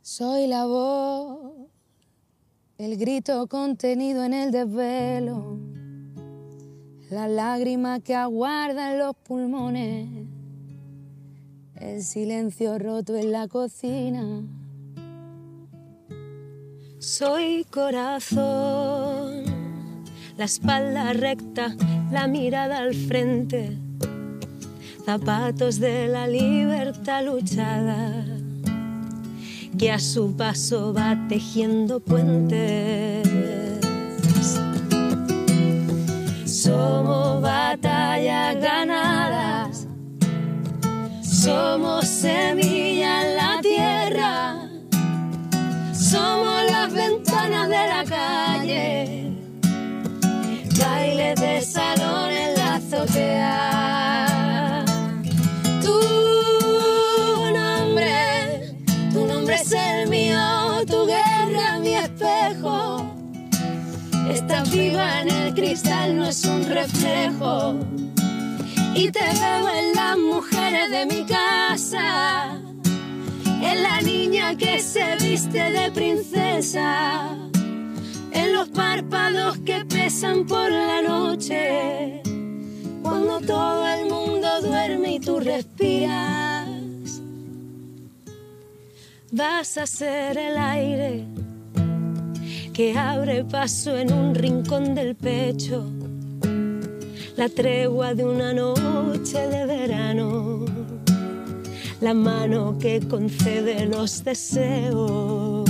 Soy la voz, el grito contenido en el desvelo, la lágrima que aguarda en los pulmones, el silencio roto en la cocina. Soy corazón, la espalda recta, la mirada al frente, zapatos de la libertad luchada, que a su paso va tejiendo puentes. Somos batallas ganadas, somos semillas en la tierra, somos las ventanas de la calle, bailes de salón en la azotea. Tu nombre es el mío, tu guerra mi espejo. Estás viva en el cristal, no es un reflejo. Y te veo en las mujeres de mi casa, en la niña que se viste de princesa, en los párpados que pesan por la noche, cuando todo el mundo duerme y tú respiras. Vas a ser el aire que abre paso en un rincón del pecho, la tregua de una noche de verano, la mano que concede los deseos.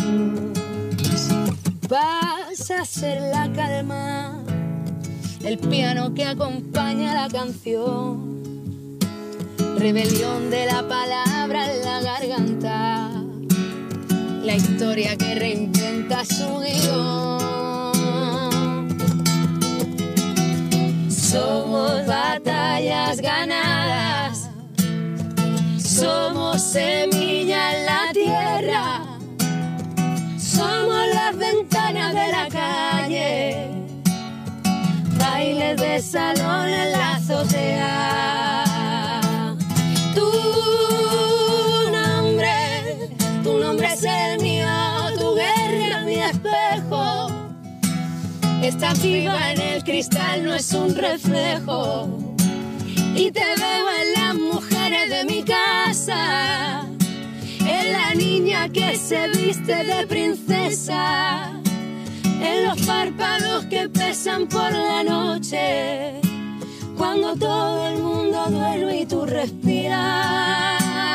Vas a ser la calma, el piano que acompaña la canción, rebelión de la palabra en la garganta, la historia que reinventa su guión. Somos batallas ganadas, somos semilla en la tierra, somos las ventanas de la calle, bailes de salón en la azotea. Tu nombre es el mío, tu guerra mi espejo. Estás viva en el cristal, no es un reflejo. Y te veo en las mujeres de mi casa, en la niña que se viste de princesa, en los párpados que pesan por la noche, cuando todo el mundo duerme y tú respiras.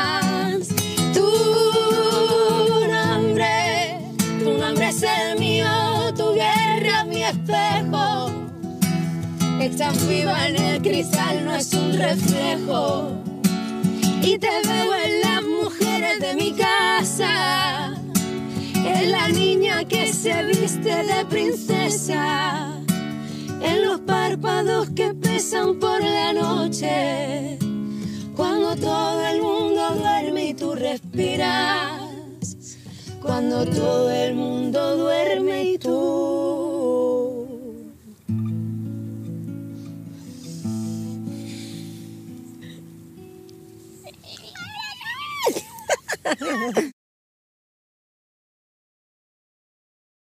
Tu nombre es el mío, tu guerra mi espejo. Estás viva en el cristal, no es un reflejo. Y te veo en las mujeres de mi casa, en la niña que se viste de princesa, en los párpados que pesan por la noche, cuando todo el mundo duerme y tú respiras, cuando todo el mundo duerme y tú.